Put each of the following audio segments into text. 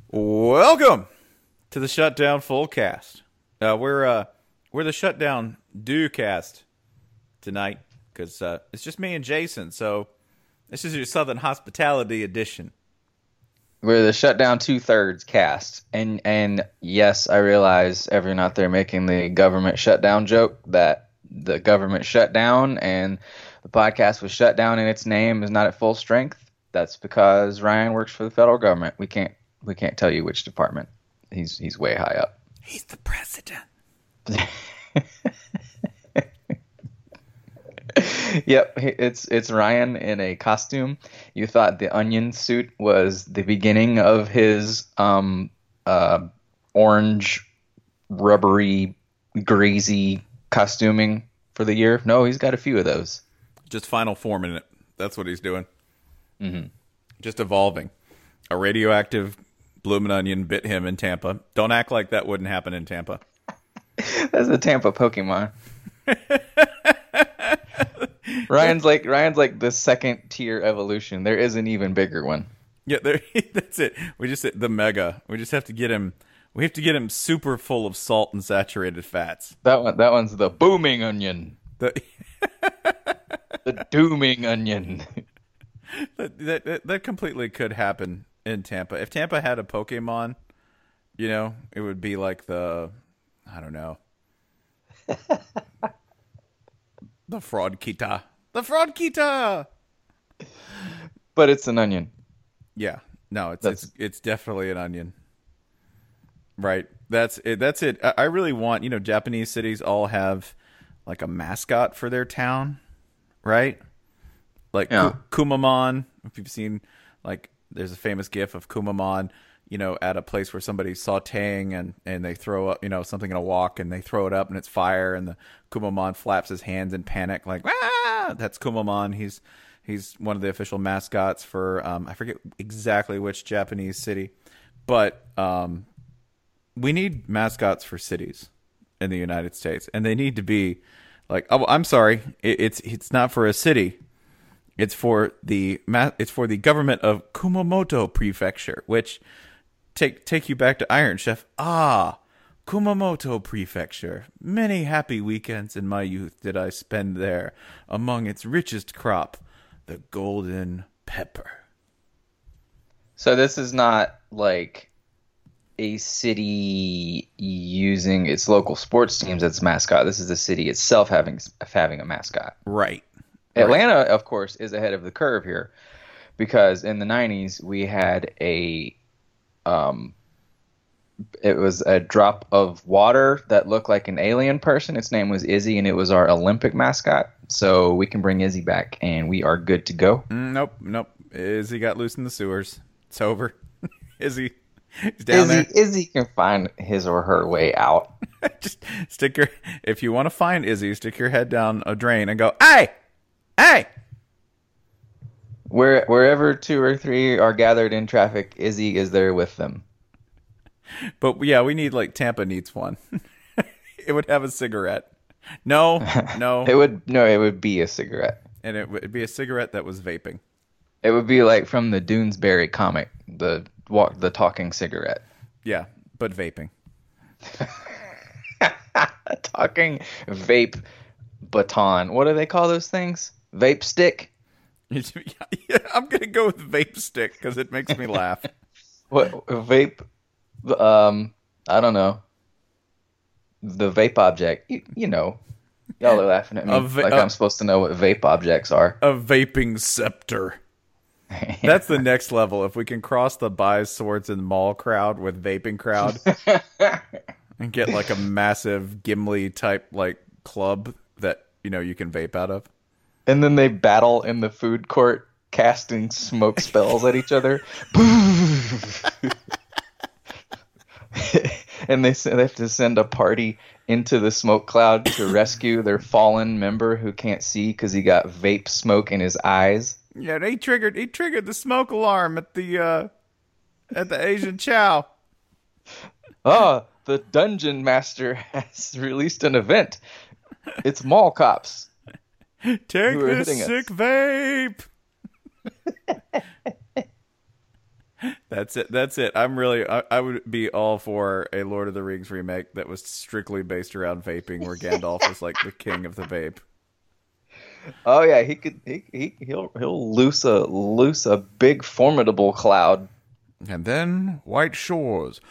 Welcome to the Shutdown Full Cast. We're the Shutdown Do Cast tonight because it's just me and Jason. So this is your Southern Hospitality edition. We're the Shutdown 2/3 cast, and yes, I realize everyone out there making the government shutdown joke that the government shut down and the podcast was shut down and its name is not at full strength. That's because Ryan works for the federal government. We can't tell you which department. He's way high up. He's the president. Yep, it's Ryan in a costume. You thought the onion suit was the beginning of his orange, rubbery, greasy costuming for the year. No, he's got a few of those. Just final forming it. That's what he's doing. Mm-hmm. Just evolving. A radioactive bloomin' onion bit him in Tampa. Don't act like that wouldn't happen in Tampa. That's a Tampa Pokemon. Ryan's like the second tier evolution. There is an even bigger one. Yeah, that's it. We just hit the mega. We just have to get him. We have to get him super full of salt and saturated fats. That one's the booming onion. The dooming onion. That completely could happen in Tampa. If Tampa had a Pokemon, it would be like I don't know. The Fraud Kita. The Fraud Kita! But it's an onion. Yeah. No, it's definitely an onion. Right. That's it. I really want, Japanese cities all have like a mascot for their town, right? Like Kumamon. If you've seen, like, there's a famous gif of Kumamon, at a place where somebody's sauteing and they throw up, something in a wok and they throw it up and it's fire and the Kumamon flaps his hands in panic like, ah! That's Kumamon. He's one of the official mascots for, I forget exactly which Japanese city, but we need mascots for cities in the United States, and they need to be like, oh, I'm sorry, it's not for a city. It's for the government of Kumamoto Prefecture, which take you back to Iron Chef. Ah, Kumamoto Prefecture. Many happy weekends in my youth did I spend there, among its richest crop, the golden pepper. So this is not like a city using its local sports teams as mascot. This is the city itself having a mascot. Right. Atlanta, of course, is ahead of the curve here because in the 90s we had it was a drop of water that looked like an alien person. Its name was Izzy, and it was our Olympic mascot. So we can bring Izzy back, and we are good to go. Nope. Izzy got loose in the sewers. It's over. Izzy is down there. Izzy can find his or her way out. Just if you want to find Izzy, stick your head down a drain and go, hey! Hey! Wherever two or three are gathered in traffic, Izzy is there with them. But yeah, we need, like, Tampa needs one. It would have a cigarette. No. It would be a cigarette. And it would be a cigarette that was vaping. It would be like from the Doonesbury comic, the talking cigarette. Yeah, but vaping. Talking vape baton. What do they call those things? Vape stick? Yeah, I'm going to go with vape stick because it makes me laugh. What vape? I don't know. The vape object. Y'all are laughing at me like I'm supposed to know what vape objects are. A vaping scepter. That's the next level. If we can cross the buys swords and mall crowd with vaping crowd and get like a massive Gimli type like club that you can vape out of. And then they battle in the food court, casting smoke spells at each other. And they have to send a party into the smoke cloud to rescue their fallen member who can't see because he got vape smoke in his eyes. Yeah, he triggered the smoke alarm at the Asian Chow. Oh, the dungeon master has released an event. It's mall cops. Take this sick vape. That's it. That's it. I would be all for a Lord of the Rings remake that was strictly based around vaping, where Gandalf was like the king of the vape. Oh yeah, he'll loose a big formidable cloud. And then White Shores.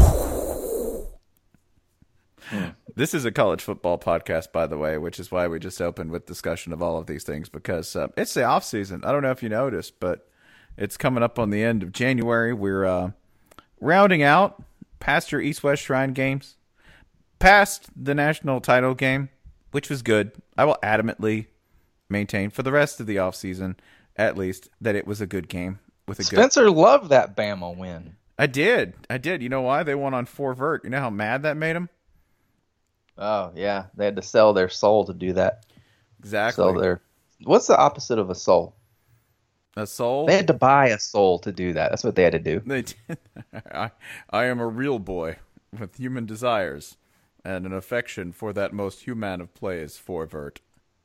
This is a college football podcast, by the way, which is why we just opened with discussion of all of these things, because it's the off season. I don't know if you noticed, but it's coming up on the end of January. We're rounding out past your East-West Shrine games, past the national title game, which was good. I will adamantly maintain for the rest of the off season, at least, that it was a good game with a Spencer loved that Bama win. I did. You know why? They won on 4 vert. You know how mad that made them? Oh yeah, they had to sell their soul to do that. Exactly. What's the opposite of a soul? A soul? They had to buy a soul to do that. That's what they had to do. They did. I am a real boy with human desires and an affection for that most human of plays, 4 vert.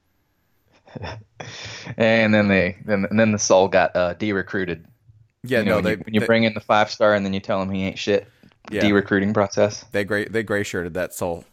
And then the soul got de-recruited. Yeah, when you bring in the 5-star and then you tell him he ain't shit. Yeah. De-recruiting process. They gray shirted that soul.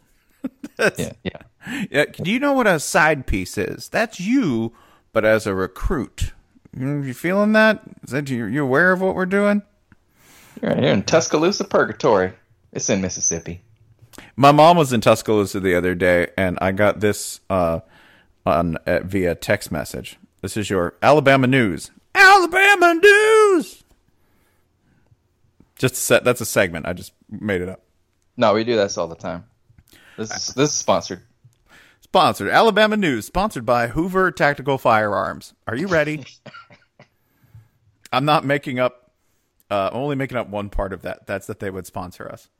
Yeah. Do you know what a side piece is? That's you, but as a recruit. You feeling that? Is that you aware of what we're doing? You're in Tuscaloosa Purgatory. It's in Mississippi. My mom was in Tuscaloosa the other day, and I got this via text message. This is your Alabama news. Alabama news. That's a segment. I just made it up. No, we do this all the time. This is sponsored. Sponsored. Alabama news. Sponsored by Hoover Tactical Firearms. Are you ready? I'm not making up. Only making up one part of that. That's that they would sponsor us.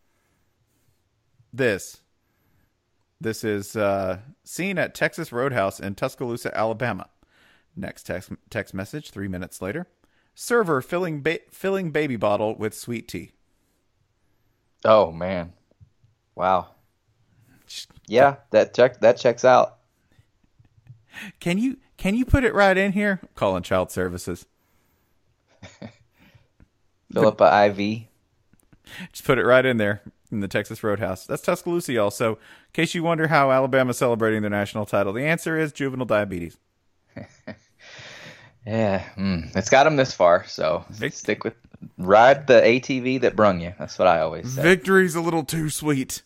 This is seen at Texas Roadhouse in Tuscaloosa, Alabama. Next text message 3 minutes later. Server filling baby bottle with sweet tea. Oh man. Wow. Yeah, that checks out. Can you put it right in here? I'm calling child services. Fill up a IV. Just put it right in there in the Texas Roadhouse. That's Tuscaloosa, y'all. So, in case you wonder how Alabama's celebrating their national title, the answer is juvenile diabetes. Yeah, it's got them this far, so ride the ATV that brung you. That's what I always say. Victory's a little too sweet.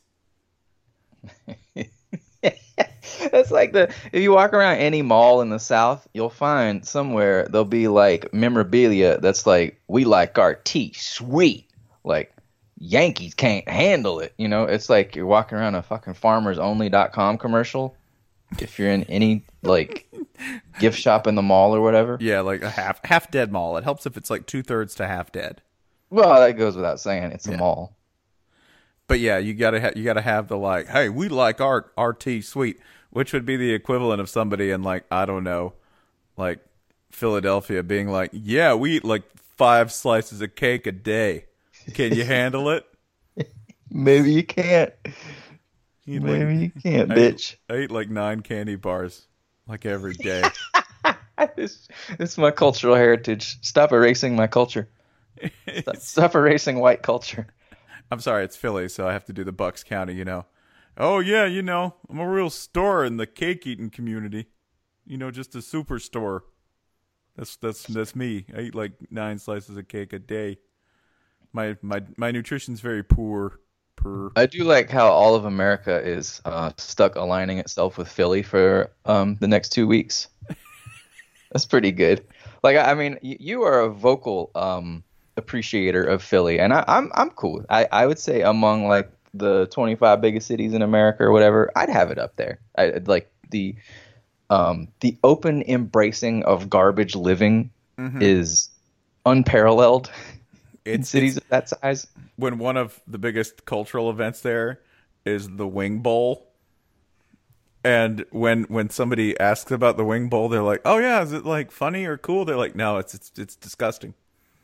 That's like if you walk around any mall in the South, you'll find somewhere there'll be like memorabilia that's like, we like our tea sweet, like Yankees can't handle it. You know, it's like you're walking around a fucking farmersonly.com commercial. If you're in any like gift shop in the mall or whatever. Yeah, like a half dead mall. It helps if it's like 2/3 to half dead. Well, that goes without saying. It's a mall. But yeah, you gotta have the like, hey, we like our tea sweet, which would be the equivalent of somebody in like, I don't know, like Philadelphia being like, yeah, we eat like 5 slices of cake a day. Can you handle it? Maybe you can't. Maybe you can't, bitch. I eat like 9 candy bars like every day. This is my cultural heritage. Stop erasing my culture. Stop erasing white culture. I'm sorry, it's Philly, so I have to do the Bucks County, you know. Oh, yeah, you know, I'm a real star in the cake-eating community. You know, just a superstore. That's me. I eat like 9 slices of cake a day. My nutrition's very poor. I do like how all of America is stuck aligning itself with Philly for the next 2 weeks. That's pretty good. Like, I mean, you are a vocal appreciator of Philly, and I'm cool. I would say among like the 25 biggest cities in America or whatever, I'd have it up there. I'd like the open embracing of garbage living is unparalleled in cities of that size. When one of the biggest cultural events there is the Wing Bowl, and when somebody asks about the Wing Bowl, they're like, "Oh yeah, is it like funny or cool?" They're like, "No, it's disgusting.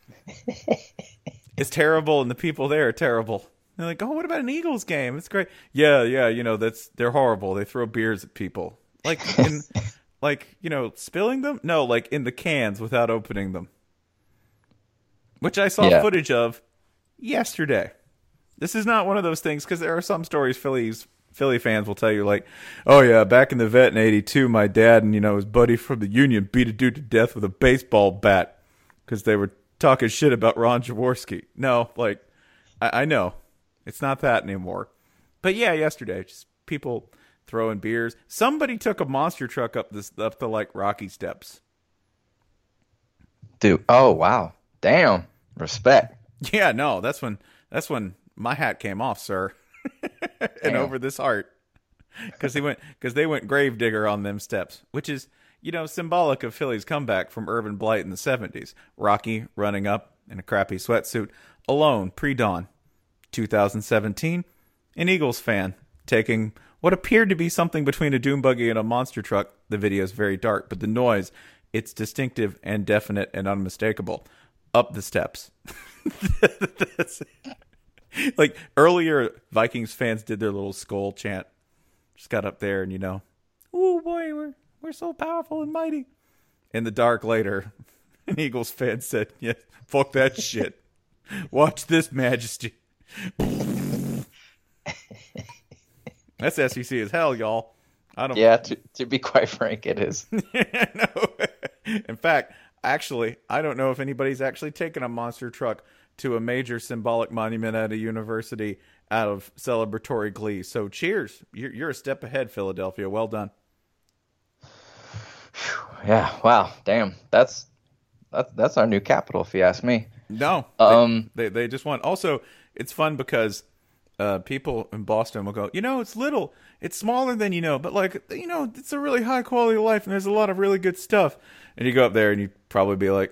It's terrible, and the people there are terrible." They're like, "Oh, what about an Eagles game? It's great." Yeah, you know, they're horrible. They throw beers at people, like like, you know, spilling them. No, like in the cans without opening them. which I saw footage of yesterday. This is not one of those things, because there are some stories Philly fans will tell you, like, oh yeah, back in the vet in '82, my dad and his buddy from the Union beat a dude to death with a baseball bat because they were talking shit about Ron Jaworski. No, like, I know it's not that anymore. But yeah, yesterday, just people throwing beers. Somebody took a monster truck up the like Rocky Steps. Dude, oh wow, damn, respect. Yeah, no, that's when my hat came off, sir. And over this heart, because they went gravedigger on them steps, which is symbolic of Philly's comeback from urban blight in the '70s. Rocky running up in a crappy sweatsuit alone pre-dawn. 2017, an Eagles fan taking what appeared to be something between a dune buggy and a monster truck. The video is very dark, but the noise, it's distinctive and definite and unmistakable. Up the steps. That's it. Like earlier, Vikings fans did their little skull chant. Just got up there and oh boy, we're so powerful and mighty. In the dark later, an Eagles fan said, "Yeah, fuck that shit. Watch this majesty." That's SEC as hell, y'all. Yeah, to be quite frank, it is. No. In fact, actually, I don't know if anybody's actually taken a monster truck to a major symbolic monument at a university out of celebratory glee. So cheers. You're a step ahead, Philadelphia. Well done. Yeah. Wow. Damn. That's our new capital, if you ask me. No. They just want. Also, it's fun because people in Boston will go, it's little. It's smaller than but like, it's a really high quality of life and there's a lot of really good stuff. And you go up there and you probably be like,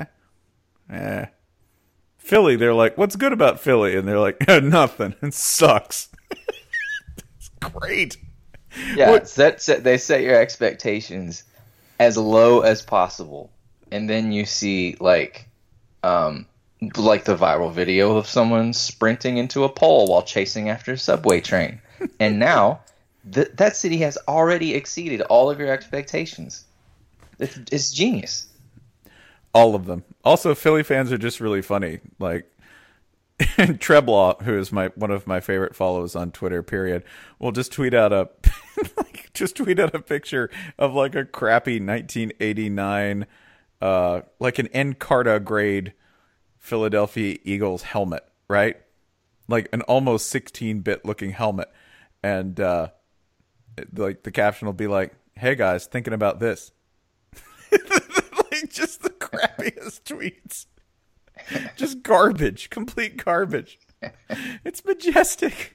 Philly, they're like, what's good about Philly? And they're like, nothing. It sucks. It's great. Yeah, they set your expectations as low as possible. And then you see, like the viral video of someone sprinting into a pole while chasing after a subway train. And now, that city has already exceeded all of your expectations. It's genius. All of them. Also, Philly fans are just really funny. Like, Treblaw, who is one of my favorite follows on Twitter, period, will just tweet out a picture of like a crappy 1989, like an Encarta grade Philadelphia Eagles helmet, right? Like an almost 16-bit looking helmet, and like the caption will be like, "Hey guys, thinking about this." Like just the crappiest tweets. Just garbage, complete garbage. It's majestic.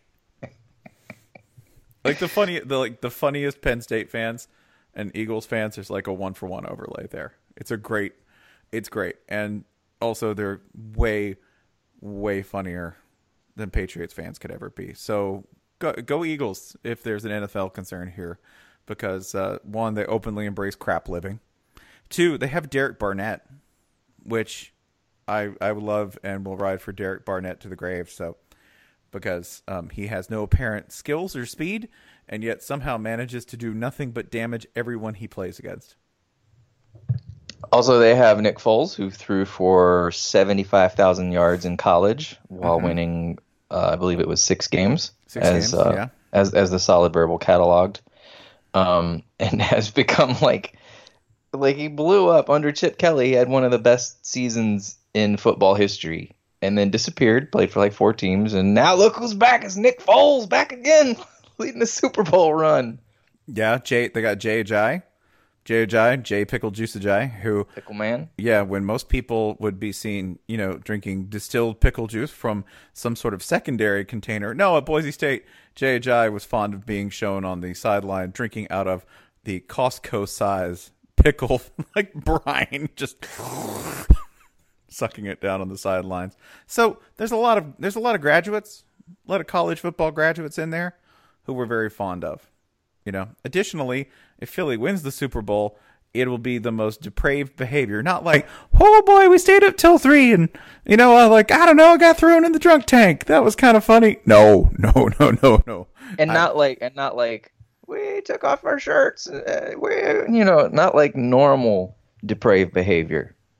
Like the funniest Penn State fans and Eagles fans, there's like a 1-for-1 overlay there. It's great. And also they're way, way funnier than Patriots fans could ever be. So go Eagles if there's an NFL concern here, because one, they openly embrace crap living. Two, they have Derek Barnett, which I would love and will ride for Derek Barnett to the grave. So because he has no apparent skills or speed, and yet somehow manages to do nothing but damage everyone he plays against. Also, they have Nick Foles, who threw for 75,000 yards in college while winning, I believe it was 6 games. As the Solid Verbal cataloged, and has become like he blew up under Chip Kelly. He had one of the best seasons in football history, and then disappeared. Played for like 4 teams, and now look who's back! It's Nick Foles back again, leading the Super Bowl run. Yeah, they got Jay Pickle Juice Ajayi, who Pickle Man. Yeah, when most people would be seen, drinking distilled pickle juice from some sort of secondary container. No, at Boise State, Jay Ajayi was fond of being shown on the sideline drinking out of the Costco size pickle like brine, just sucking it down on the sidelines. So there's a lot of graduates, a lot of college football graduates in there who we're very fond of. Additionally, if Philly wins the Super Bowl, it will be the most depraved behavior. Not like, oh boy, we stayed up till 3 and, I don't know, I got thrown in the drunk tank. That was kind of funny. No. And not like, we took off our shirts. Not like normal depraved behavior.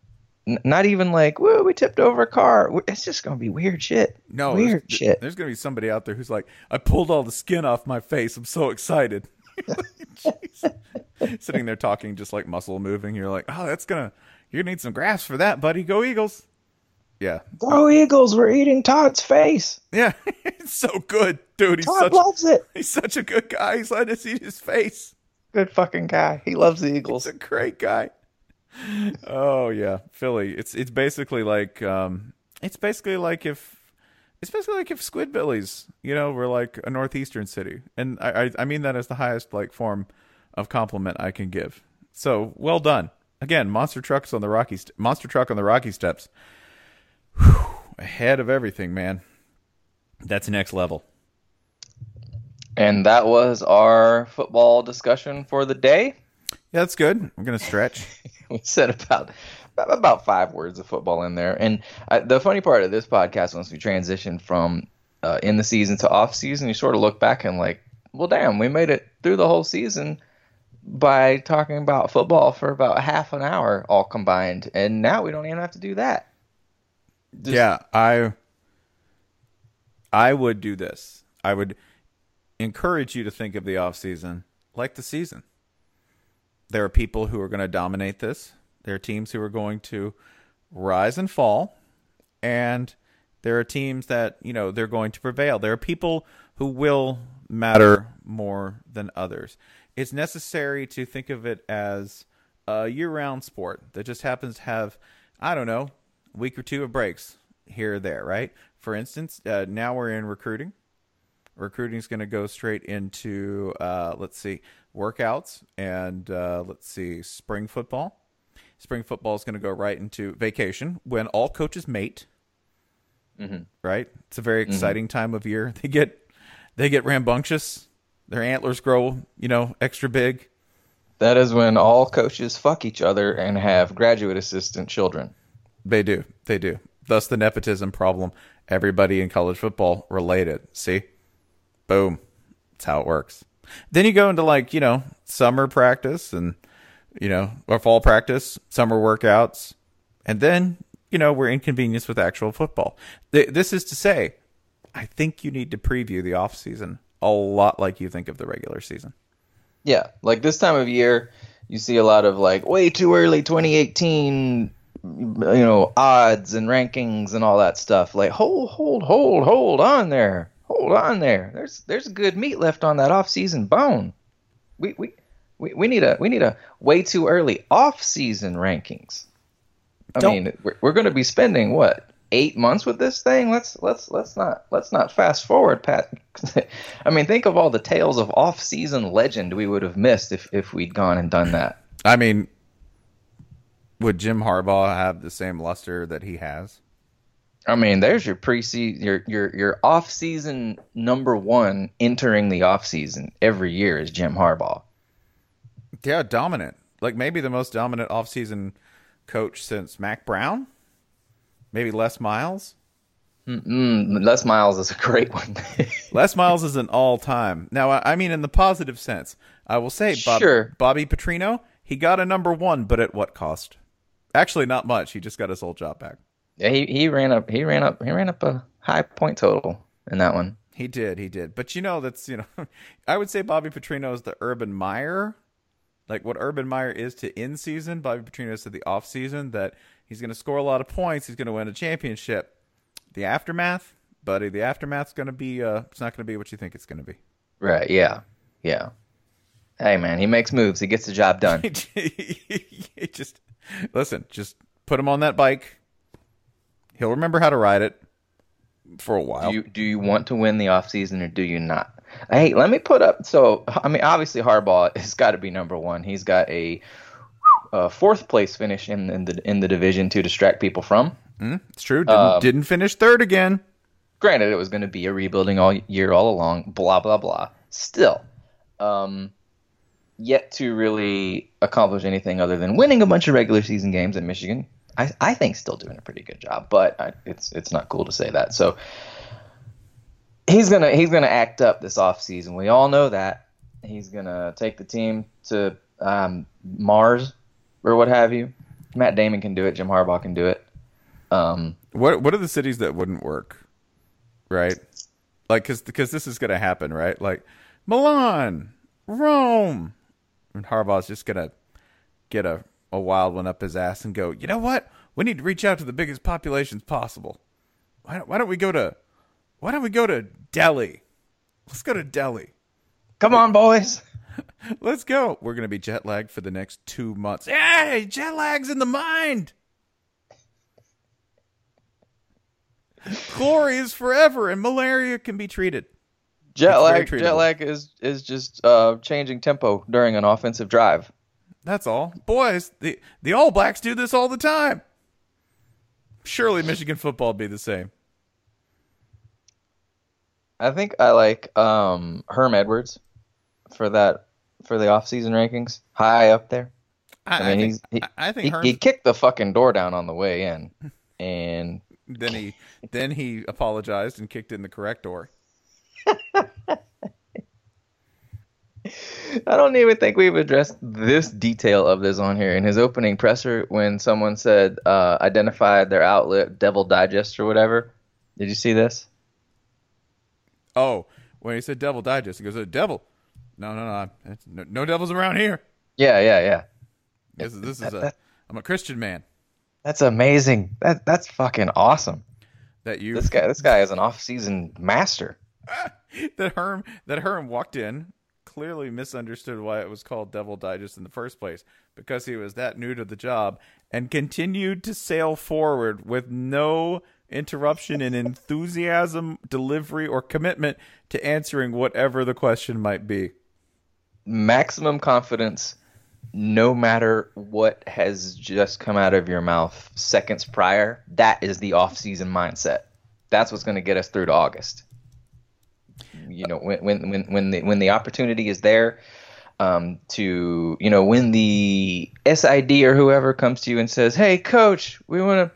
Not even like, whoa, we tipped over a car. It's just gonna be weird shit. No, Weird shit. there's gonna be somebody out there who's like, I pulled all the skin off my face. I'm so excited. Jeez. Sitting there talking just like muscle moving. You're like, oh, you're gonna need some graphs for that, buddy. Go Eagles. Yeah. Go Eagles, we're eating Todd's face. Yeah. It's so good, dude. Todd loves it. He's such a good guy. He's letting us eat his face. Good fucking guy. He loves the Eagles. He's a great guy. Oh yeah, Philly. It's basically like if Squidbillies, were like a northeastern city, and I mean that as the highest like form of compliment I can give. So well done. Again, monster truck on the Rocky Steps. Whew, ahead of everything, man. That's next level. And that was our football discussion for the day. Yeah, that's good. I'm gonna stretch. We said about 5 words of football in there. And the funny part of this podcast, once we transition from in the season to off season, you sort of look back and like, well, damn, we made it through the whole season by talking about football for about half an hour all combined. And now we don't even have to do that. Yeah, I would do this. I would encourage you to think of the off season like the season. There are people who are going to dominate this. There are teams who are going to rise and fall. And there are teams that, they're going to prevail. There are people who will matter more than others. It's necessary to think of it as a year-round sport that just happens to have, I don't know, a week or two of breaks here or there, right? For instance, now we're in recruiting. Recruiting is going to go straight into, workouts and, spring football. Spring football is going to go right into vacation when all coaches mate. Mm-hmm. Right? It's a very exciting time of year. They get rambunctious. Their antlers grow, extra big. That is when all coaches fuck each other and have graduate assistant children. They do. Thus the nepotism problem. Everybody in college football related. See? Boom. That's how it works. Then you go into summer practice and, or fall practice, summer workouts. And then, we're inconvenienced with actual football. This is to say, I think you need to preview the off season a lot like you think of the regular season. Yeah. Like this time of year, you see a lot of way too early 2018 odds and rankings and all that stuff. Like, hold on there. Hold on there. There's good meat left on that off-season bone. We need a way too early off-season rankings. I mean, we're going to be spending 8 months with this thing? Let's not fast forward, Pat. I mean, think of all the tales of off-season legend we would have missed if we'd gone and done that. I mean, would Jim Harbaugh have the same luster that he has? I mean, there's your preseason, your off-season number one entering the off-season every year is Jim Harbaugh. Yeah, dominant. Like maybe the most dominant off-season coach since Mac Brown. Maybe Les Miles. Les Miles is a great one. Les Miles is an all-time. Now, I mean in the positive sense. I will say, Bobby Petrino, he got a number one, but at what cost? Actually, not much. He just got his old job back. Yeah, he ran up a high point total in that one. He did. But that's I would say Bobby Petrino is the Urban Meyer. Like what Urban Meyer is to in season, Bobby Petrino is to the off season, that he's going to score a lot of points, he's going to win a championship. The aftermath, buddy, it's going to be it's not going to be what you think it's going to be. Right, yeah. Hey man, he makes moves, he gets the job done. just put him on that bike. He'll remember how to ride it for a while. Do you want to win the offseason or do you not? Hey, let me put up. So, I mean, obviously Harbaugh has got to be number one. He's got a fourth place finish in the division to distract people from. It's true. Didn't finish third again. Granted, it was going to be a rebuilding all year all along. Blah blah blah. Still, yet to really accomplish anything other than winning a bunch of regular season games in Michigan. I think still doing a pretty good job, but it's not cool to say that. So he's gonna act up this offseason. We all know that. He's gonna take the team to Mars or what have you. Matt Damon can do it. Jim Harbaugh can do it. What are the cities that wouldn't work? Right? Like, because this is going to happen, right? Like, Milan, Rome. And Harbaugh's just going to get a wild one up his ass and go, you know what? We need to reach out to the biggest populations possible. Why don't we go to Delhi? Let's go to Delhi. Come on, boys. Let's go. We're going to be jet lagged for the next 2 months. Hey, jet lag's in the mind. Glory is forever, and malaria can be treated. Jet lag is just changing tempo during an offensive drive. That's all. Boys, the All Blacks do this all the time. Surely Michigan football would be the same. I think I like Herm Edwards for the offseason rankings. High up there. I think he kicked the fucking door down on the way in, and then he apologized and kicked in the correct door. I don't even think we've addressed this detail of this on here. In his opening presser, when someone said identified their outlet, Devil Digest or whatever, did you see this? Oh, when he said Devil Digest, he goes, "Devil? No, no devils around here." Yeah. This is I'm a Christian man. That's amazing. That's fucking awesome. This guy is an off-season master. that Herm walked in, clearly misunderstood why it was called Devil Digest in the first place, because he was that new to the job, and continued to sail forward with no interruption in enthusiasm, delivery, or commitment to answering whatever the question might be. Maximum confidence, no matter what has just come out of your mouth seconds prior. That is the off-season mindset. That's what's going to get us through to August. You know, when the opportunity is there, to, you know, when the SID or whoever comes to you and says, "Hey, coach, we want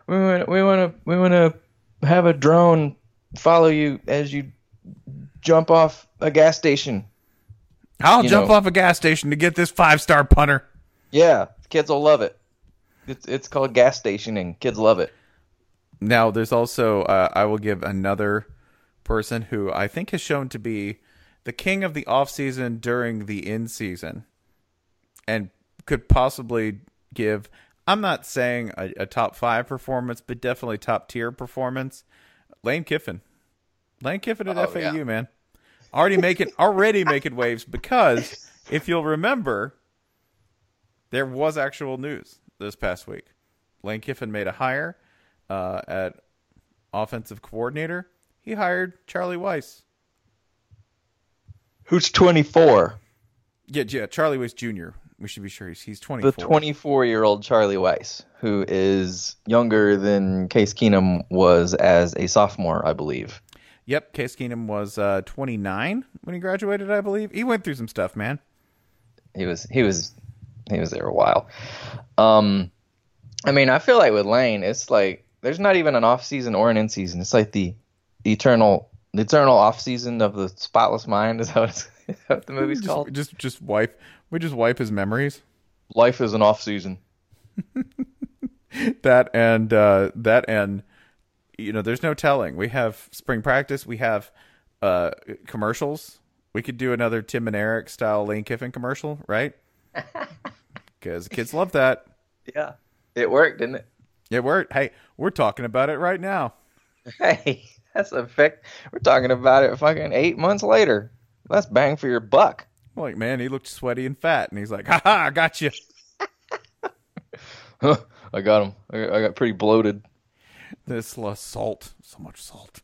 to have a drone follow you as you jump off a gas station." I'll jump off a gas station to get this 5-star punter. Yeah, kids will love it. It's called gas stationing. Kids love it. Now, there's also I will give another person who I think has shown to be the king of the off-season during the in-season, and could possibly give, I'm not saying a top 5 performance, but definitely top tier performance. Lane Kiffin at FAU, yeah. Man, already making waves, because if you'll remember, there was actual news this past week. Lane Kiffin made a hire at offensive coordinator. He hired Charlie Weis, who's 24. Yeah, Charlie Weis Jr. We should be sure he's 24. The 24-year-old Charlie Weis, who is younger than Case Keenum was as a sophomore, I believe. Yep, Case Keenum was 29 when he graduated, I believe. He went through some stuff, man. He was there a while. I mean, I feel like with Lane, it's like there's not even an off season or an in season. It's like the eternal off season of the spotless mind. Is that what the movie's called? We just wipe his memories. Life is an off season. that and you know, there's no telling. We have spring practice. We have commercials. We could do another Tim and Eric style Lane Kiffin commercial, right? Because kids love that. Yeah, it worked, didn't it? It worked. Hey, we're talking about it right now. Hey, that's a fact. We're talking about it fucking 8 months later. That's bang for your buck. Like, man, he looked sweaty and fat, and he's like, "Ha ha, I got you." I got him. I got pretty bloated. This salt, so much salt.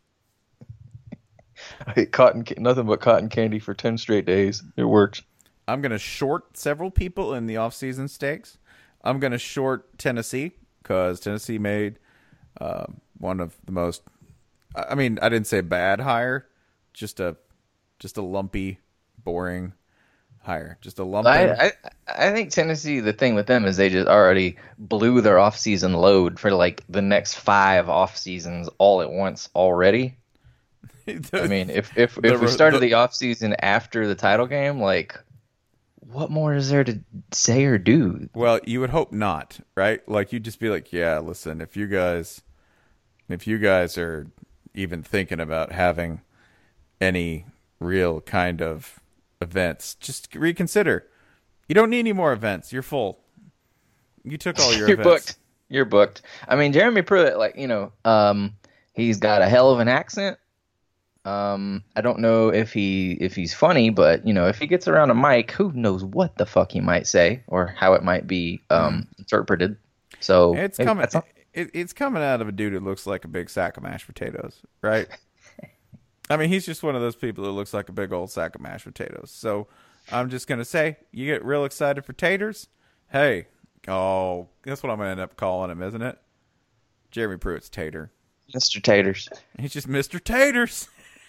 I ate nothing but cotton candy for 10 straight days. It worked. I'm going to short several people in the off-season stakes. I'm going to short Tennessee, because Tennessee made one of the most, I mean, I didn't say bad hire, just a lumpy, boring hire. Just a lumpy. I think Tennessee, the thing with them is they just already blew their off-season load for like the next 5 off-seasons all at once already. I mean, if we started the off-season after the title game, like, what more is there to say or do? Well, you would hope not, right? Like you'd just be like, yeah, listen, if you guys are even thinking about having any real kind of events, just reconsider. You don't need any more events. You're full. You took all your You're events. booked. You're booked. I mean, Jeremy Pruitt, like, he's got a hell of an accent. I don't know if he's funny, but if he gets around a mic, who knows what the fuck he might say or how it might be interpreted. So it's coming out of a dude who looks like a big sack of mashed potatoes, right? I mean, he's just one of those people who looks like a big old sack of mashed potatoes. So I'm just gonna say, you get real excited for taters. Hey, that's what I'm gonna end up calling him, isn't it? Jeremy Pruitt's Tater. Mr. Taters. He's just Mr. Taters.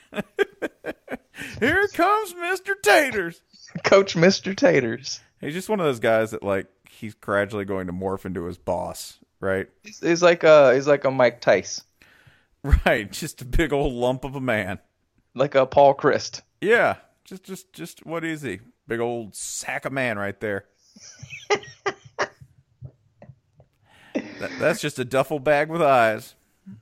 Here comes Mr. Taters. Coach Mr. Taters. He's just one of those guys that like he's gradually going to morph into his boss, right? He's like a Mike Tice. Right, just a big old lump of a man. Like a Paul Christ. Yeah. Just what is he? Big old sack of man right there. That's just a duffel bag with eyes.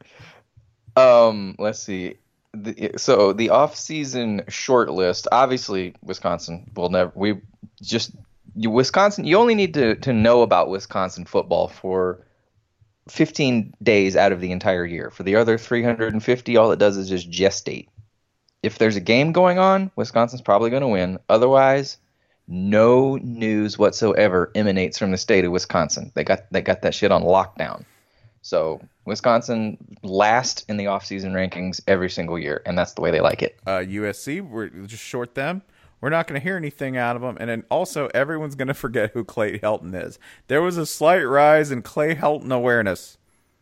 Let's see. So the off-season short list, obviously Wisconsin will never. Wisconsin. You only need to know about Wisconsin football for 15 days out of the entire year. For the other 350, all it does is just gestate. If there's a game going on, Wisconsin's probably going to win. Otherwise, no news whatsoever emanates from the state of Wisconsin. They got that shit on lockdown. So Wisconsin last in the offseason rankings every single year, and that's the way they like it. USC, we're just short them. We're not going to hear anything out of them. And then also, everyone's going to forget who Clay Helton is. There was a slight rise in Clay Helton awareness.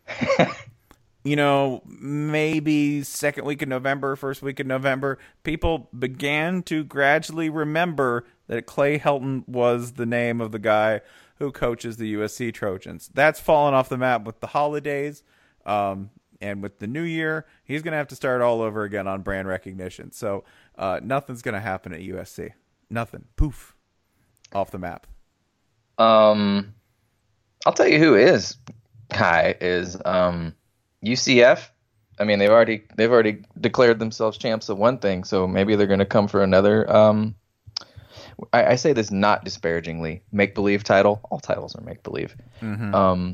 Maybe second week of November, first week of November, people began to gradually remember that Clay Helton was the name of the guy who coaches the USC Trojans. That's fallen off the map with the holidays, and with the new year. He's going to have to start all over again on brand recognition. So nothing's going to happen at USC. Nothing. Poof. Off the map. I'll tell you who is, Kai, is UCF. I mean, they've already declared themselves champs of one thing, so maybe they're going to come for another. I say this not disparagingly. Make-believe title. All titles are make-believe. Mm-hmm.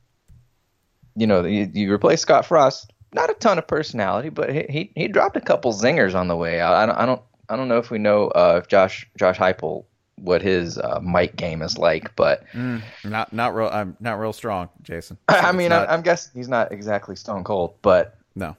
You replace Scott Frost. Not a ton of personality, but he dropped a couple zingers on the way out. I don't know if we know if Josh Heupel what his mic game is like, but not real. I'm not real strong, Jason. I'm guessing he's not exactly stone cold, but no.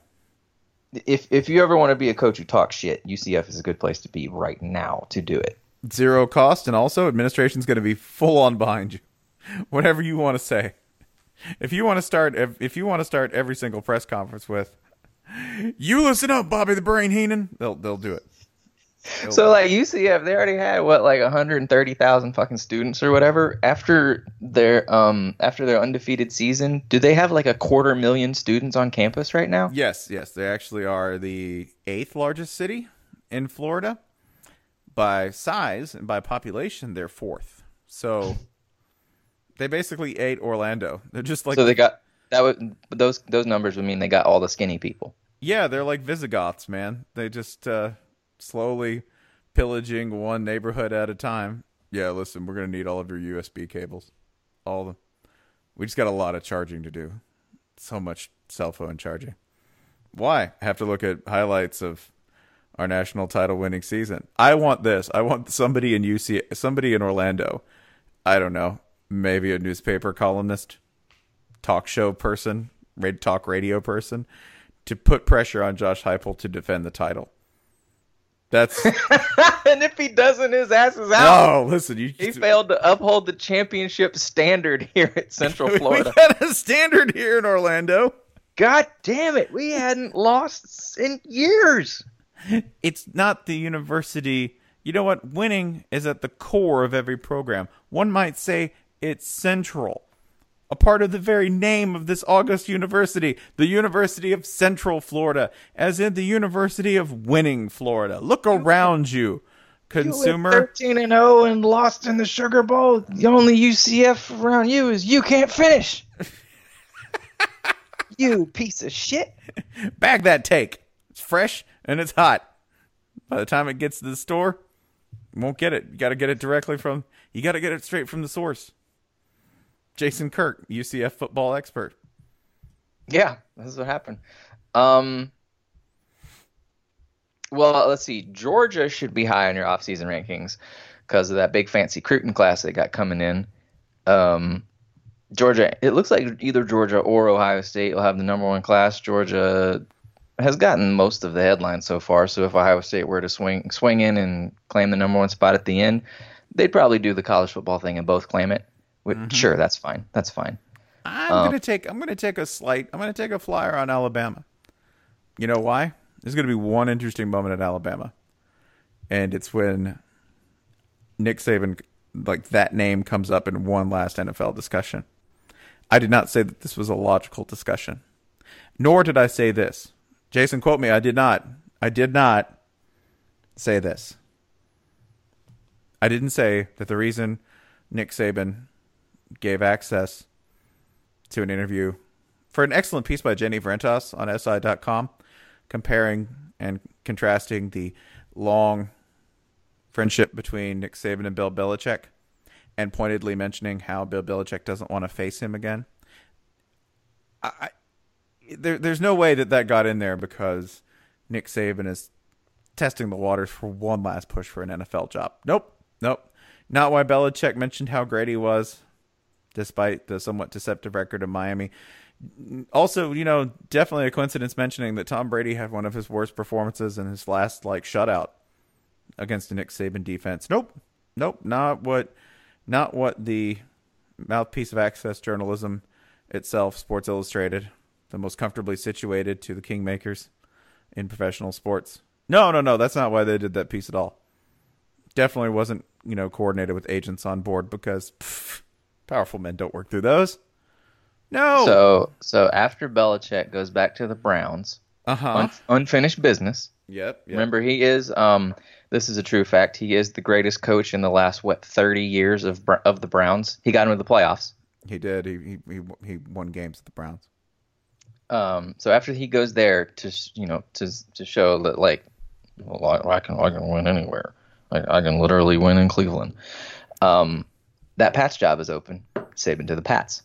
If you ever want to be a coach who talks shit, UCF is a good place to be right now to do it. Zero cost, and also administration's going to be full on behind you. Whatever you want to say. If you want to start every single press conference with, "You listen up, Bobby the Brain Heenan," they'll do it. So like UCF, they already had 130,000 fucking students or whatever after their undefeated season. Do they have like 250,000 students on campus right now? Yes, they actually are the 8th largest city in Florida by size, and by population they're 4th. So they basically ate Orlando. They're just like, so they got those numbers would mean they got all the skinny people. Yeah, they're like Visigoths, man. They just slowly pillaging one neighborhood at a time. Yeah, listen, we're going to need all of your USB cables. All of them. We just got a lot of charging to do. So much cell phone charging. Why? I have to look at highlights of our national title winning season. I want this. I want somebody in Orlando. I don't know. Maybe a newspaper columnist, talk show person, talk radio person, to put pressure on Josh Heupel to defend the title. That's and if he doesn't, his ass is out. Oh, listen, he failed to uphold the championship standard here at Central Florida. We got a standard here in Orlando. God damn it, we hadn't lost in years. It's not the university. You know what? Winning is at the core of every program. One might say it's central. A part of the very name of this august university, the University of Central Florida, as in the University of Winning Florida. Look around you. consumer. 13-0 and lost in the Sugar Bowl. The only UCF around you is you can't finish. You piece of shit. Bag that take. It's fresh and it's hot. By the time it gets to the store, you won't get it. You got to get it you got to get it straight from the source. Jason Kirk, UCF football expert. Yeah, that's what happened. Well, let's see. Georgia should be high on your offseason rankings because of that big fancy Cruton class they got coming in. Georgia, it looks like either Georgia or Ohio State will have the number one class. Georgia has gotten most of the headlines so far, so if Ohio State were to swing in and claim the number one spot at the end, they'd probably do the college football thing and both claim it. Sure, that's fine. That's fine. I'm gonna take a flyer on Alabama. You know why? There's gonna be one interesting moment at Alabama, and it's when Nick Saban, like, that name comes up in one last NFL discussion. I did not say that this was a logical discussion, nor did I say this. Jason, quote me. I did not say this. I didn't say that the reason Nick Saban gave access to an interview for an excellent piece by Jenny Vrentas on SI.com, comparing and contrasting the long friendship between Nick Saban and Bill Belichick, and pointedly mentioning how Bill Belichick doesn't want to face him again. There's no way that got in there because Nick Saban is testing the waters for one last push for an NFL job. Nope. Not why Belichick mentioned how great he was, despite the somewhat deceptive record of Miami. Also, definitely a coincidence mentioning that Tom Brady had one of his worst performances in his last shutout against the Nick Saban defense. Nope. Not what the mouthpiece of access journalism itself, Sports Illustrated, the most comfortably situated to the kingmakers in professional sports. No, that's not why they did that piece at all. Definitely wasn't, coordinated with agents on board because powerful men don't work through those. No. So after Belichick goes back to the Browns, unfinished business. Yep. Remember, he is. This is a true fact. He is the greatest coach in the last 30 years of the Browns. He got him to the playoffs. He did. He won games with the Browns. So after he goes there to show that I can win anywhere. I can literally win in Cleveland. That Pats job is open. Saban to the Pats.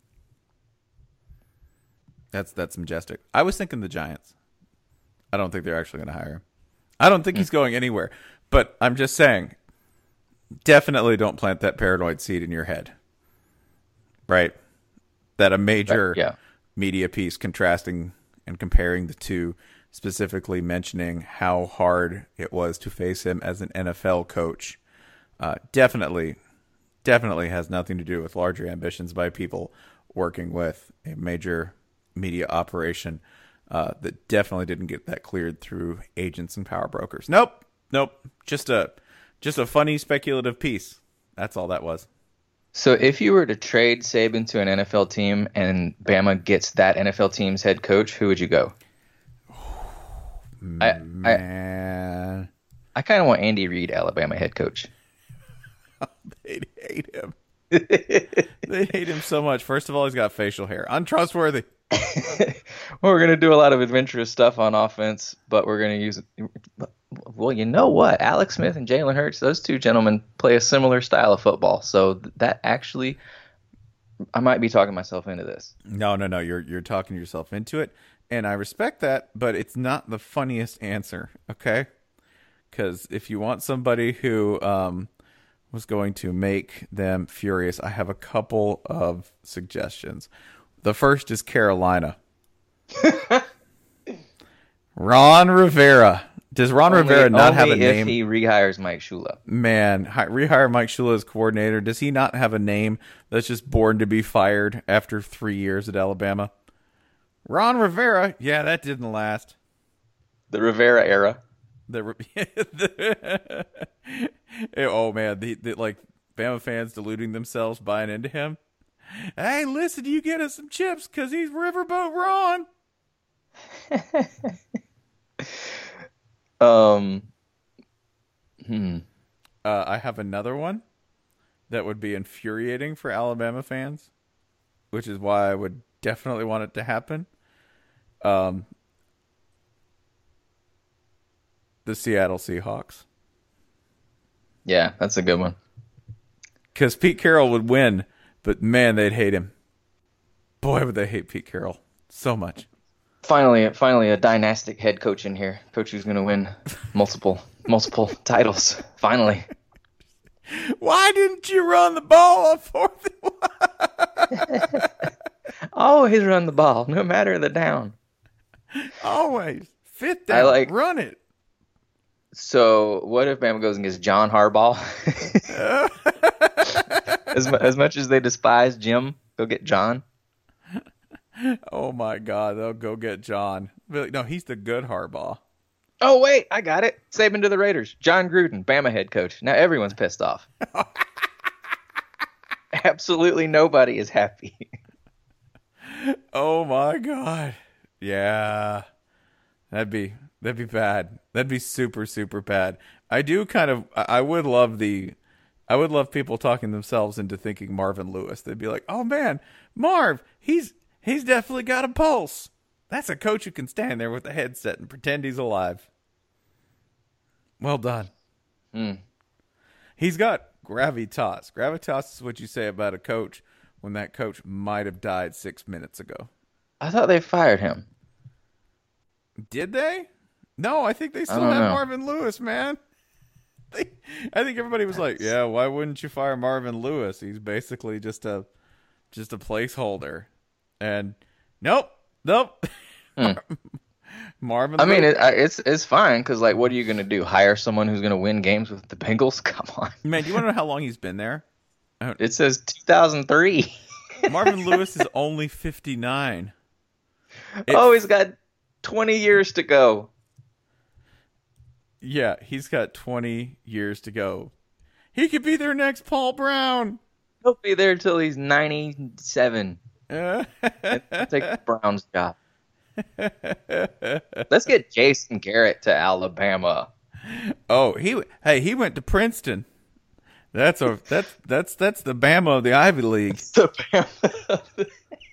That's majestic. I was thinking the Giants. I don't think they're actually going to hire him. I don't think he's going anywhere. But I'm just saying, definitely don't plant that paranoid seed in your head. Right? That a major media piece contrasting and comparing the two, specifically mentioning how hard it was to face him as an NFL coach, definitely has nothing to do with larger ambitions by people working with a major media operation that definitely didn't get that cleared through agents and power brokers. Nope. Just a funny speculative piece. That's all that was. So if you were to trade Saban to an NFL team and Bama gets that NFL team's head coach, who would you go? Man. I kind of want Andy Reid, Alabama head coach. They'd hate him. They hate him so much. First of all, he's got facial hair. Untrustworthy. Well, we're going to do a lot of adventurous stuff on offense, but we're going to use it. Well, you know what? Alex Smith and Jalen Hurts, those two gentlemen play a similar style of football. So that actually, I might be talking myself into this. No. You're talking yourself into it. And I respect that, but it's not the funniest answer, okay? Because if you want somebody who was going to make them furious, I have a couple of suggestions. The first is Carolina. Ron Rivera. Does Ron Rivera not have a name? If he rehires Mike Shula. Man, rehire Mike Shula as coordinator. Does he not have a name that's just born to be fired after 3 years at Alabama? Ron Rivera. Yeah, that didn't last. The Rivera era. Oh man, the Bama fans deluding themselves, buying into him. Hey, listen, you get us some chips because he's Riverboat Ron. I have another one that would be infuriating for Alabama fans, which is why I would definitely want it to happen. The Seattle Seahawks. Yeah, that's a good one. Because Pete Carroll would win, but man, they'd hate him. Boy, would they hate Pete Carroll so much. Finally, a dynastic head coach in here. Coach who's going to win multiple titles. Finally. Why didn't you run the ball on 4th and 1? Always run the ball, no matter the down. Always. 5th down, run it. So what if Bama goes and gets John Harbaugh? as much as they despise Jim, go get John. Oh my God, they'll go get John. No, he's the good Harbaugh. Oh wait, I got it. Saban to the Raiders. John Gruden, Bama head coach. Now everyone's pissed off. Absolutely nobody is happy. Oh my God. Yeah. That'd be bad. That'd be super, super bad. I would love people talking themselves into thinking Marvin Lewis. They'd be like, "Oh man, Marv, he's definitely got a pulse. That's a coach who can stand there with a headset and pretend he's alive." Well done. He's got gravitas. Gravitas is what you say about a coach when that coach might have died 6 minutes ago. I thought they fired him. Did they? No, I think they still have Marvin Lewis, man. I think everybody was like, "Yeah, why wouldn't you fire Marvin Lewis? He's basically just a placeholder." And nope. Marvin. I mean, it's fine because like, what are you going to do? Hire someone who's going to win games with the Bengals? Come on, man. Do you want to know how long he's been there? It says 2003. Marvin Lewis is only 59. He's got 20 years to go. Yeah, he's got 20 years to go. He could be their next Paul Brown. He'll be there until he's 97. Take the Browns job. Let's get Jason Garrett to Alabama. Oh, he went to Princeton. That's the Bama of the Ivy League. It's the Bama.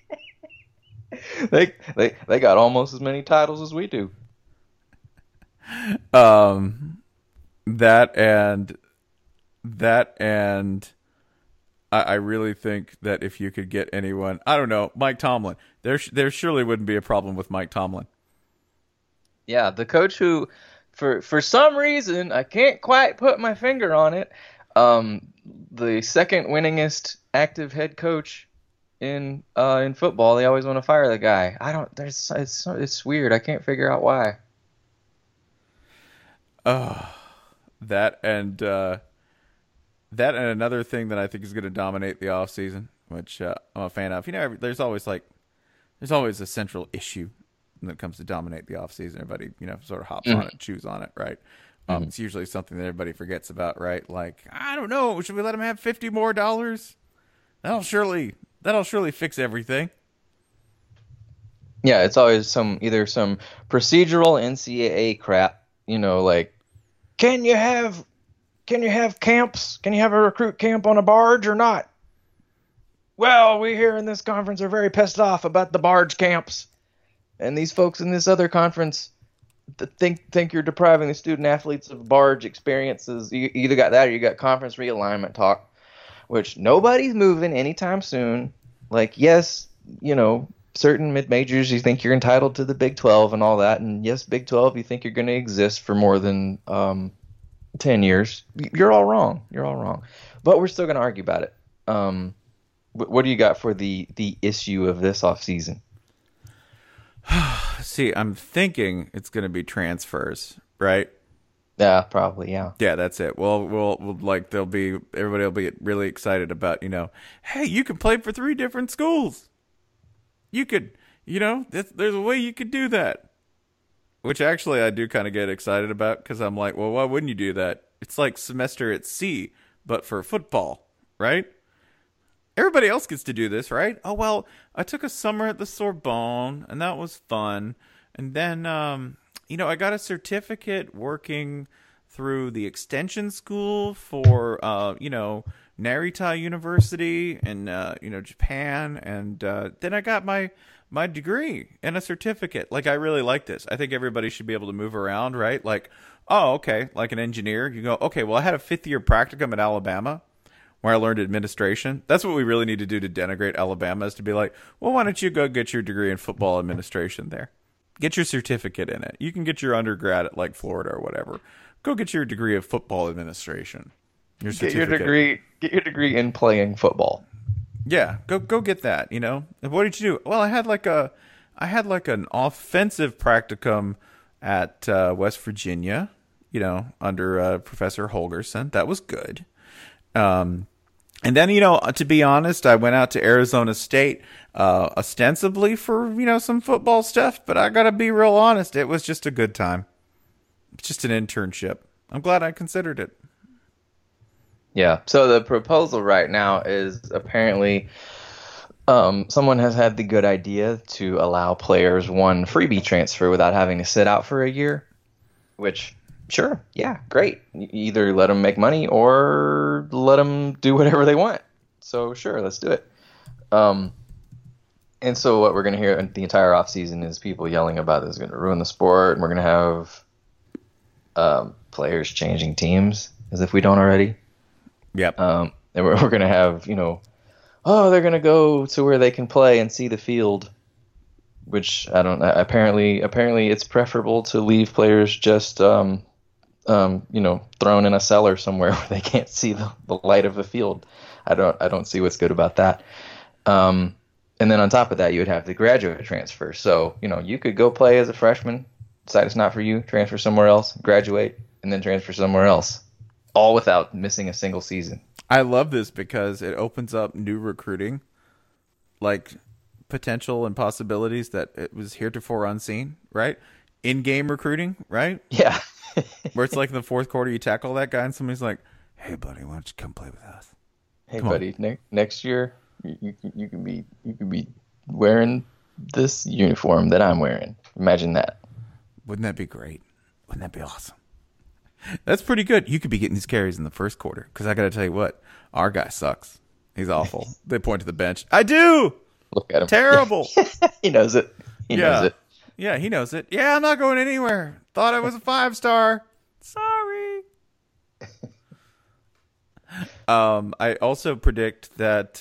They got almost as many titles as we do. That and I really think that if you could get anyone, I don't know, Mike Tomlin. There surely wouldn't be a problem with Mike Tomlin. Yeah, the coach who, for some reason, I can't quite put my finger on it. The second winningest active head coach in football. They always want to fire the guy. It's weird. I can't figure out why. That and another thing that I think is going to dominate the offseason, which I'm a fan of. You know, there's always a central issue when it comes to dominate the offseason. Everybody, sort of hops on it, chews on it, right? It's usually something that everybody forgets about, right? Like, I don't know, should we let him have $50 more? That'll surely fix everything. Yeah, it's always either some procedural NCAA crap, like, can you have camps? Can you have a recruit camp on a barge or not? Well, we here in this conference are very pissed off about the barge camps. And these folks in this other conference think you're depriving the student athletes of barge experiences. You either got that or you got conference realignment talk, which nobody's moving anytime soon. Like, yes, certain mid-majors, you think you're entitled to the Big 12 and all that. And yes, Big 12, you think you're going to exist for more than 10 years. You're all wrong. But we're still going to argue about it. What do you got for the issue of this offseason? See, I'm thinking it's going to be transfers, right? Yeah, probably, yeah. Yeah, that's it. We'll everybody will be really excited about, hey, you can play for 3 different schools. You could, there's a way you could do that. Which actually I do kind of get excited about because I'm like, well, why wouldn't you do that? It's like semester at sea, but for football, right? Everybody else gets to do this, right? Oh, well, I took a summer at the Sorbonne, and that was fun. And then, I got a certificate working through the extension school for, Narita University in, Japan. And then I got my degree and a certificate. Like, I really like this. I think everybody should be able to move around, right? Like, oh, okay, like an engineer. You go, okay, well, I had a 5th-year practicum at Alabama where I learned administration. That's what we really need to do to denigrate Alabama, is to be like, well, why don't you go get your degree in football administration there? Get your certificate in it. You can get your undergrad at like Florida or whatever. Go get your degree of football administration. Your certificate. Get your degree in playing football. Yeah, go get that. And what did you do? Well, I had like an offensive practicum at West Virginia. Under Professor Holgerson. That was good. And then, to be honest, I went out to Arizona State, ostensibly for, some football stuff, but I gotta be real honest. It was just a good time. It's just an internship. I'm glad I considered it. Yeah. So the proposal right now is apparently, someone has had the good idea to allow players one freebie transfer without having to sit out for a year, which, sure, yeah, great. Either let them make money or let them do whatever they want. So sure, let's do it. And so what we're going to hear the entire offseason is people yelling about this is going to ruin the sport, and we're going to have players changing teams as if we don't already. Yep. And we're going to have, they're going to go to where they can play and see the field, which I don't know. Apparently it's preferable to leave players just thrown in a cellar somewhere where they can't see the light of a field. I don't see what's good about that. And then on top of that, you would have the graduate transfer. So, you could go play as a freshman, decide it's not for you, transfer somewhere else, graduate, and then transfer somewhere else, all without missing a single season. I love this because it opens up new recruiting, like potential and possibilities that it was heretofore unseen, right? In-game recruiting, right? Yeah. Where it's like in the fourth quarter, you tackle that guy and somebody's like, hey, buddy, why don't you come play with us? Hey, buddy, next year you can be wearing this uniform that I'm wearing. Imagine that. Wouldn't that be great? Wouldn't that be awesome? That's pretty good. You could be getting these carries in the first quarter, because I got to tell you what, our guy sucks. He's awful. They point to the bench. I do. Look at him. Terrible. He knows it. He knows it. Yeah, he knows it. Yeah, I'm not going anywhere. Thought I was a 5-star. Sorry. I also predict that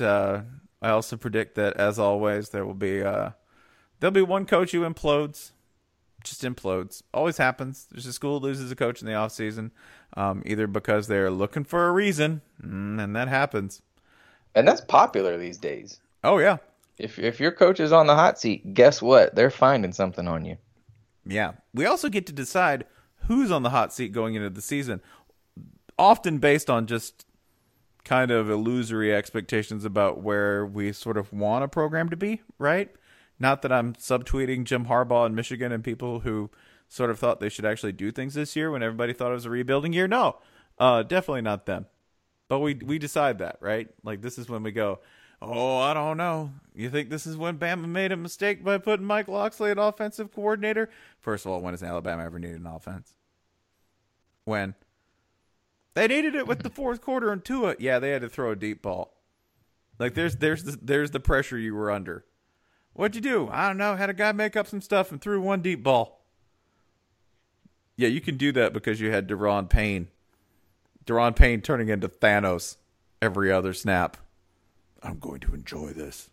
as always there'll be one coach who implodes. Just implodes. Always happens. There's a school loses a coach in the offseason, either because they're looking for a reason, and that happens. And that's popular these days. Oh yeah. If your coach is on the hot seat, guess what? They're finding something on you. Yeah. We also get to decide who's on the hot seat going into the season, often based on just kind of illusory expectations about where we sort of want a program to be, right? Not that I'm subtweeting Jim Harbaugh in Michigan and people who sort of thought they should actually do things this year when everybody thought it was a rebuilding year. No, definitely not them. But we decide that, right? Like, this is when we go, oh, I don't know. You think this is when Bama made a mistake by putting Mike Locksley at offensive coordinator? First of all, when has Alabama ever needed an offense? When? They needed it with the fourth quarter and Tua. Yeah, they had to throw a deep ball. Like, there's the pressure you were under. What'd you do? I don't know. Had a guy make up some stuff and threw one deep ball. Yeah, you can do that because you had Daron Payne. Daron Payne turning into Thanos every other snap. I'm going to enjoy this.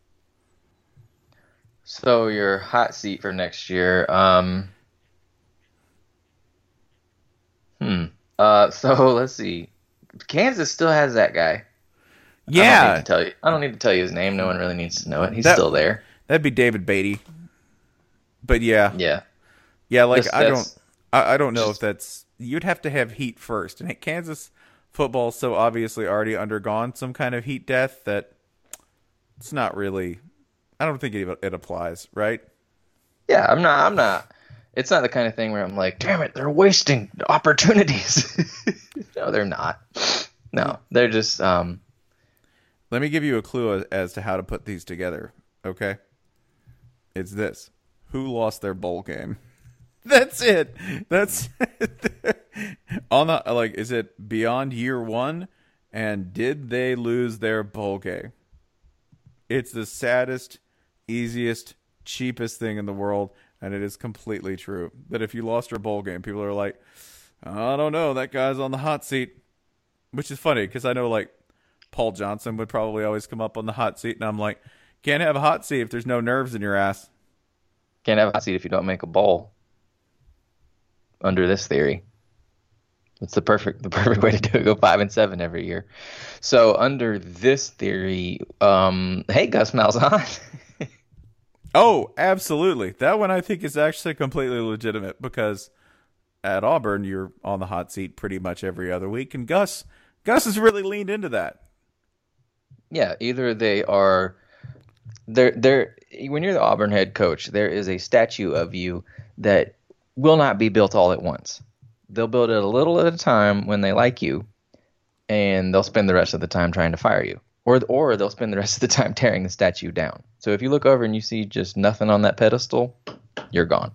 So your hot seat for next year. So let's see. Kansas still has that guy. Yeah. I don't need to tell you his name. No one really needs to know it. He's still there. That'd be David Beatty. But yeah. Yeah, like I don't know if that's, you'd have to have heat first. And Kansas football's so obviously already undergone some kind of heat death that it's not really, I don't think it applies, right? Yeah, I'm not. It's not the kind of thing where I'm like, damn it, they're wasting opportunities. No, they're not. No, they're just. Let me give you a clue as to how to put these together, okay? It's this. Who lost their bowl game? That's it. On the like, is it beyond year one? And did they lose their bowl game? It's the saddest, easiest, cheapest thing in the world, and it is completely true. That if you lost your bowl game, people are like, I don't know, that guy's on the hot seat. Which is funny, because I know, like, Paul Johnson would probably always come up on the hot seat, and I'm like, can't have a hot seat if there's no nerves in your ass. Can't have a hot seat if you don't make a bowl. Under this theory. It's the perfect way to do it. Go 5-7 every year. So under this theory, hey, Gus Malzahn. Oh, absolutely. That one I think is actually completely legitimate, because at Auburn you're on the hot seat pretty much every other week, and Gus has really leaned into that. Yeah, either they are they're when you're the Auburn head coach, there is a statue of you that will not be built all at once. They'll build it a little at a time when they like you, and they'll spend the rest of the time trying to fire you. Or they'll spend the rest of the time tearing the statue down. So if you look over and you see just nothing on that pedestal, you're gone.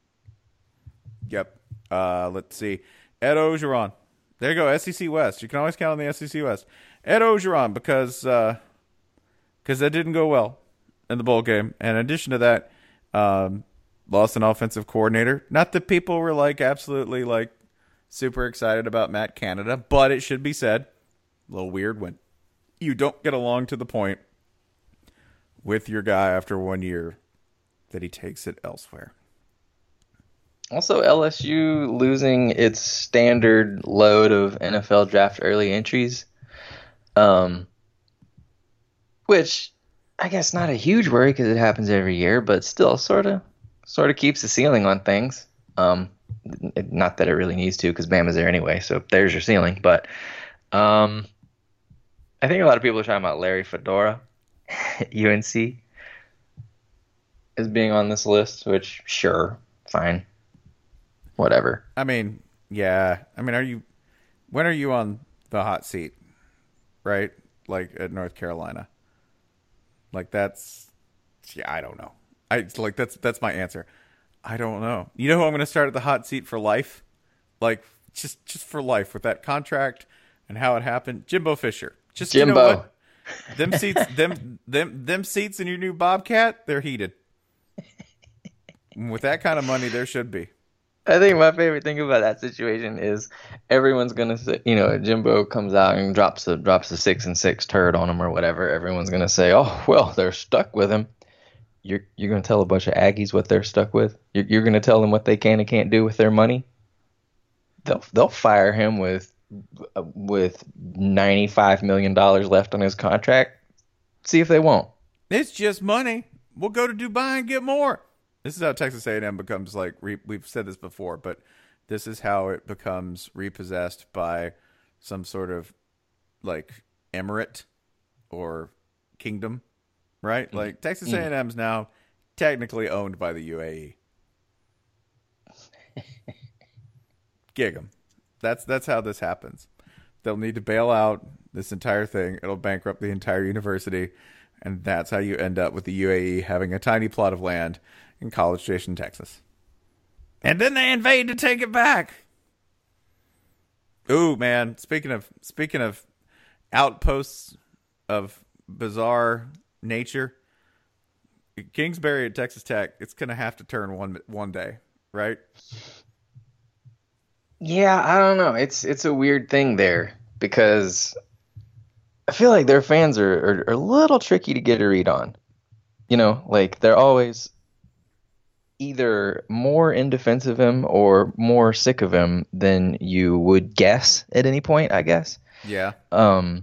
Yep. Let's see. Ed Ogeron. There you go, SEC West. You can always count on the SEC West. Ed Ogeron, because that didn't go well in the bowl game. And in addition to that, lost an offensive coordinator. Not that people were like absolutely like super excited about Matt Canada, but it should be said, a little weird when you don't get along to the point with your guy after 1 year that he takes it elsewhere. Also, LSU losing its standard load of NFL draft early entries, which I guess not a huge worry because it happens every year, but still sort of keeps the ceiling on things. Not that it really needs to, because Bama's there anyway, so there's your ceiling. But I think a lot of people are talking about Larry Fedora at UNC as being on this list, which, sure, fine. Whatever. I mean, yeah. I mean, when are you on the hot seat, right? Like at North Carolina. Like that's, yeah, I don't know. That's my answer. I don't know. You know who I'm going to start at the hot seat for life? Like just for life with that contract and how it happened. Jimbo Fisher. Just Jimbo. You know what? Them seats, them seats in your new Bobcat, they're heated. With that kind of money, there should be. I think my favorite thing about that situation is everyone's gonna say, Jimbo comes out and drops a 6-6 turd on him or whatever. Everyone's gonna say, "Oh, well, they're stuck with him." You're gonna tell a bunch of Aggies what they're stuck with. You're gonna tell them what they can and can't do with their money. They'll fire him with $95 million left on his contract. See if they won't. It's just money. We'll go to Dubai and get more. This is how Texas A&M becomes like, we've said this before, but this is how it becomes repossessed by some sort of like emirate or kingdom, right? Like Texas A&M is now technically owned by the UAE. Gig 'em. That's how this happens. They'll need to bail out this entire thing. It'll bankrupt the entire university, and that's how you end up with the UAE having a tiny plot of land in College Station, Texas. And then they invade to take it back. Ooh, man, speaking of outposts of bizarre nature, Kingsbury at Texas Tech, it's going to have to turn one day, right? Yeah, I don't know. It's a weird thing there because I feel like their fans are a little tricky to get a read on. Like they're always either more in defense of him or more sick of him than you would guess at any point, I guess. Yeah. And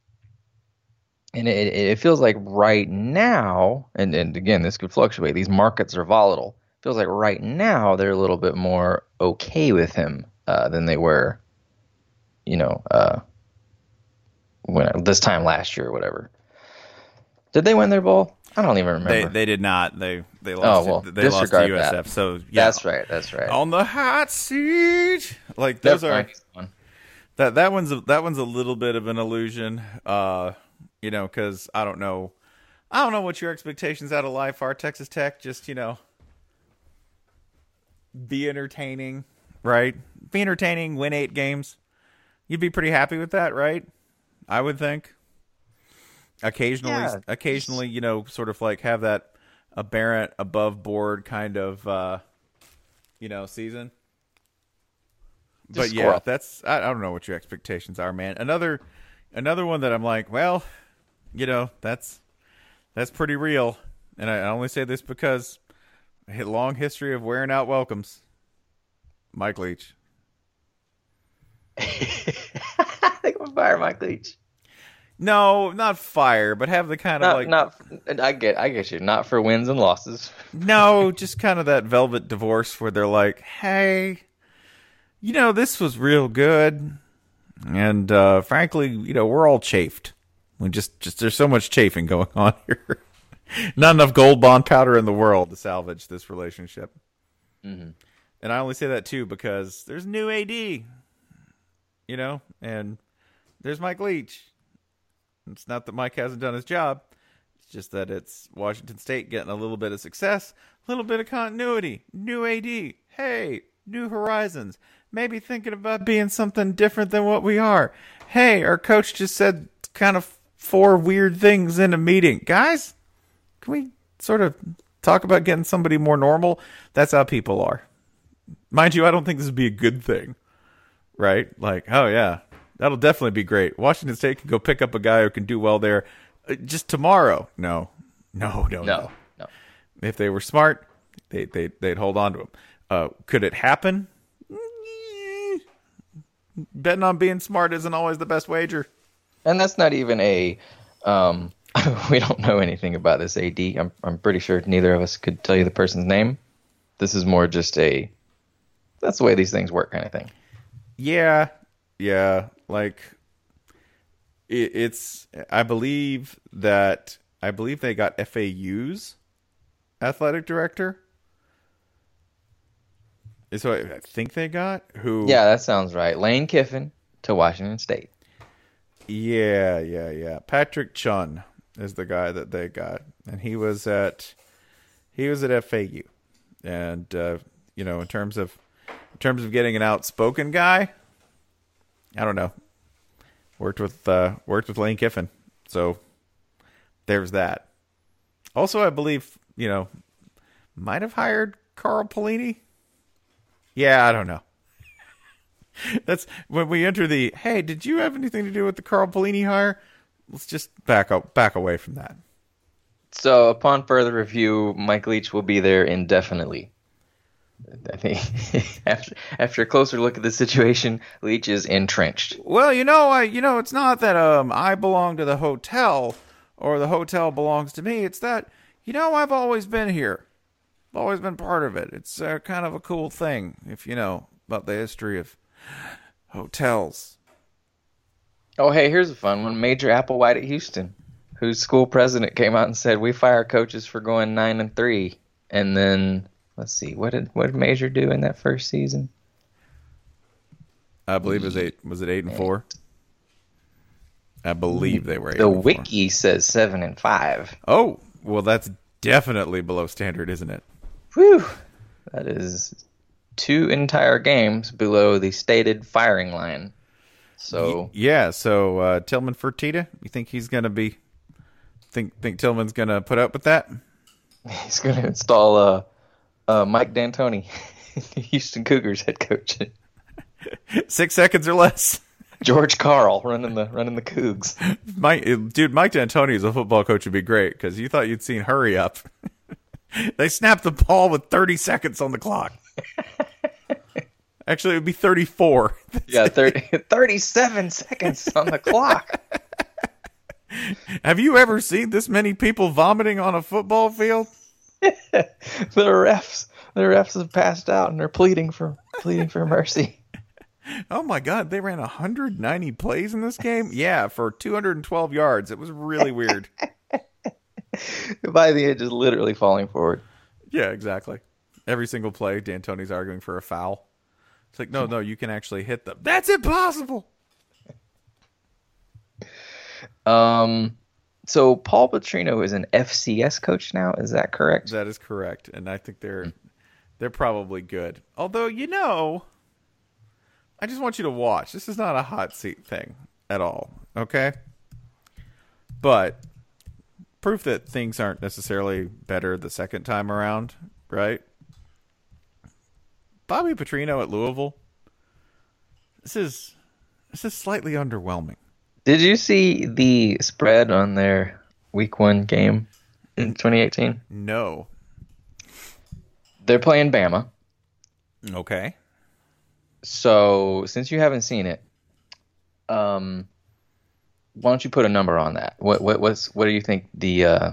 it feels like right now, and again, this could fluctuate. These markets are volatile. It feels like right now they're a little bit more okay with him than they were, when this time last year or whatever. Did they win their bowl? I don't even remember. They did not. They lost. They lost to USF. That. So yeah, that's right. On the hot seat, like those are. That one's a little bit of an illusion, because I don't know what your expectations out of life are. Texas Tech, just be entertaining, right? be entertaining, win 8 games. You'd be pretty happy with that, right? I would think. Occasionally, you know, sort of like have that aberrant, above board kind of, you know, season. But yeah, I don't know what your expectations are, man. Another one that I'm like, well, you know, that's pretty real. And I only say this because a long history of wearing out welcomes. Mike Leach. I think I'm fire Mike Leach. No, not fire, but have the kind of I get you. Not for wins and losses. No, just kind of that velvet divorce where they're like, hey, you know, this was real good. And frankly, you know, we're all chafed. We just there's so much chafing going on here. Not enough gold bond powder in the world to salvage this relationship. Mm-hmm. And I only say that too because there's new AD, you know, and there's Mike Leach. It's not that Mike hasn't done his job. It's just that it's Washington State getting a little bit of success, a little bit of continuity, new AD. Hey, new horizons. Maybe thinking about being something different than what we are. Hey, our coach just said kind of 4 weird things in a meeting. Guys, can we sort of talk about getting somebody more normal? That's how people are. Mind you, I don't think this would be a good thing, right? Like, oh yeah, that'll definitely be great. Washington State can go pick up a guy who can do well there just tomorrow. No. If they were smart, they'd hold on to him. Could it happen? Betting on being smart isn't always the best wager. And that's not even a we don't know anything about this AD. I'm pretty sure neither of us could tell you the person's name. This is more just that's the way these things work kind of thing. Yeah. Like it's. I believe they got FAU's athletic director. Is what I think they got. Who? Yeah, that sounds right. Lane Kiffin to Washington State. Yeah. Patrick Chun is the guy that they got, and he was at FAU, and you know, in terms of getting an outspoken guy, I don't know. Worked with Lane Kiffin, so there's that. Also, I believe, you know, might have hired Carl Pelini. Yeah, I don't know. That's when we enter the, hey, did you have anything to do with the Carl Pelini hire? Let's just back away from that. So upon further review, Mike Leach will be there indefinitely. I think after a closer look at the situation, Leach is entrenched. Well, it's not that I belong to the hotel or the hotel belongs to me. It's that, I've always been here. I've always been part of it. It's kind of a cool thing if you know about the history of hotels. Oh, hey, here's a fun one. Major Applewhite at Houston, whose school president came out and said, we fire coaches for going 9-3. And then, let's see, what did Major do in that first season? I believe it was 8-4? I believe they were 8-4. The wiki says 7-5. Oh, well, that's definitely below standard, isn't it? Whew. That is 2 entire games below the stated firing line. So so Tillman Fertitta, you think he's going to be think Tillman's going to put up with that? He's going to install Mike D'Antoni, Houston Cougars head coach. 6 seconds or less. George Karl running the Cougs. Mike D'Antoni as a football coach would be great because you thought you'd seen hurry up. They snapped the ball with 30 seconds on the clock. Actually, it would be 34. Yeah, 37 seconds on the clock. Have you ever seen this many people vomiting on a football field? The refs have passed out and they're pleading for mercy. Oh my God, they ran 190 plays in this game? Yeah, for 212 yards. It was really weird. By the end, just literally falling forward. Yeah, exactly. Every single play, D'Antoni's arguing for a foul. It's like, no, you can actually hit them. That's impossible. So Paul Petrino is an FCS coach now. Is that correct? That is correct, and I think they're probably good. Although, I just want you to watch. This is not a hot seat thing at all, okay? But proof that things aren't necessarily better the second time around, right? Bobby Petrino at Louisville. This is slightly underwhelming. Did you see the spread on their week 1 game in 2018? No. They're playing Bama. Okay. So, since you haven't seen it, why don't you put a number on that? What do you think the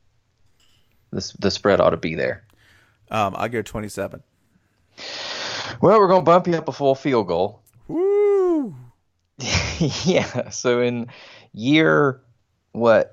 spread ought to be there? I go 27. Well, we're going to bump you up a full field goal. Woo! Yeah. So in year, 4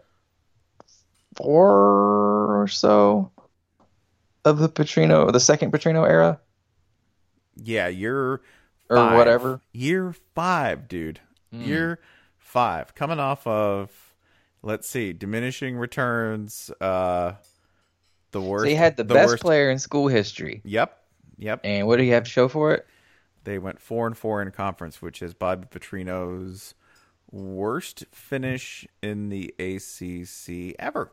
or so of the second Petrino era? Yeah, year 5. Or whatever. Year 5, dude. Year 5. Coming off of, let's see, diminishing returns, the worst. So he had the best player in school history. Yep. And what do you have to show for it? They went 4-4 in conference, which is Bobby Petrino's worst finish in the ACC ever.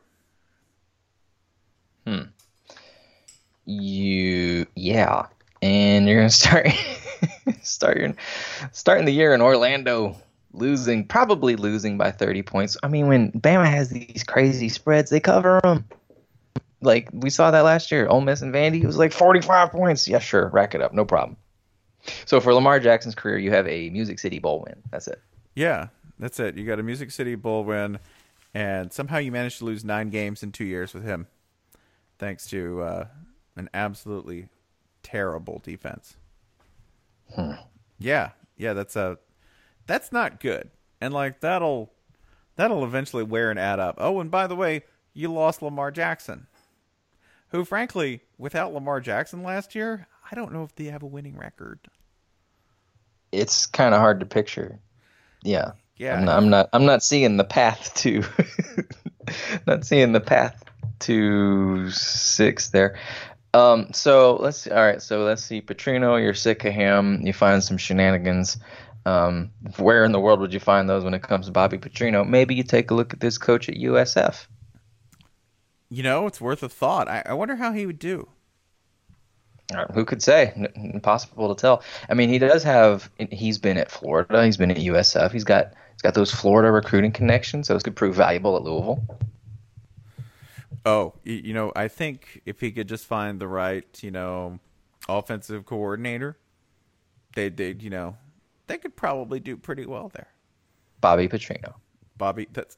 Yeah. And you're gonna starting the year in Orlando, probably losing by 30 points. I mean, when Bama has these crazy spreads, they cover them. Like we saw that last year, Ole Miss and Vandy, it was like 45 points. Yeah, sure, rack it up, no problem. So for Lamar Jackson's career, you have a Music City Bowl win. That's it. Yeah, that's it. You got a Music City Bowl win, and somehow you managed to lose 9 games in 2 years with him, thanks to an absolutely terrible defense. Yeah, that's not good, and like that'll eventually wear and add up. Oh, and by the way, you lost Lamar Jackson, who, frankly, without Lamar Jackson last year, I don't know if they have a winning record. It's kind of hard to picture. Yeah. I'm not seeing the path to not seeing the path to 6 there. So let's see. All right, so let's see. Petrino, you're sick of him. You find some shenanigans. Where in the world would you find those when it comes to Bobby Petrino? Maybe you take a look at this coach at USF. It's worth a thought. I wonder how he would do. Who could say? Impossible to tell. I mean, he's been at Florida. He's been at USF. He's got those Florida recruiting connections. Those could prove valuable at Louisville. Oh, I think if he could just find the right, offensive coordinator, they could probably do pretty well there. Bobby Petrino. That's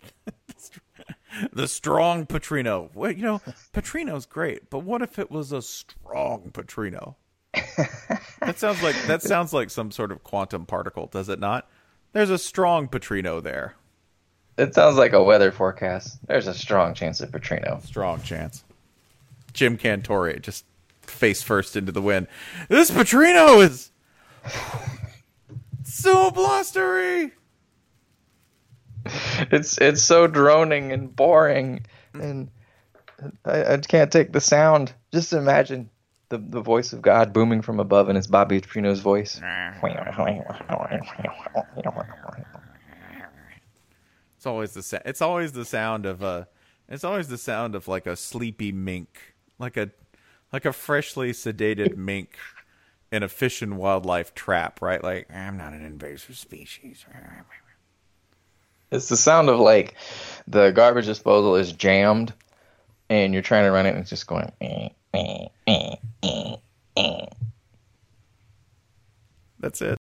the strong Petrino. Well, Petrino's great, but what if it was a strong Petrino? That sounds like some sort of quantum particle, does it not? There's a strong Petrino there. It sounds like a weather forecast. There's a strong chance of Petrino. Strong chance. Jim Cantore just face first into the wind. This Petrino is so blustery. It's so droning and boring, and I can't take the sound. Just imagine the voice of God booming from above, and it's Bobby Petrino's voice. It's always the sound of like a sleepy mink, like a freshly sedated mink in a fish and wildlife trap, right? Like, I'm not an invasive species. It's the sound of like the garbage disposal is jammed, and you're trying to run it, and it's just going. That's it.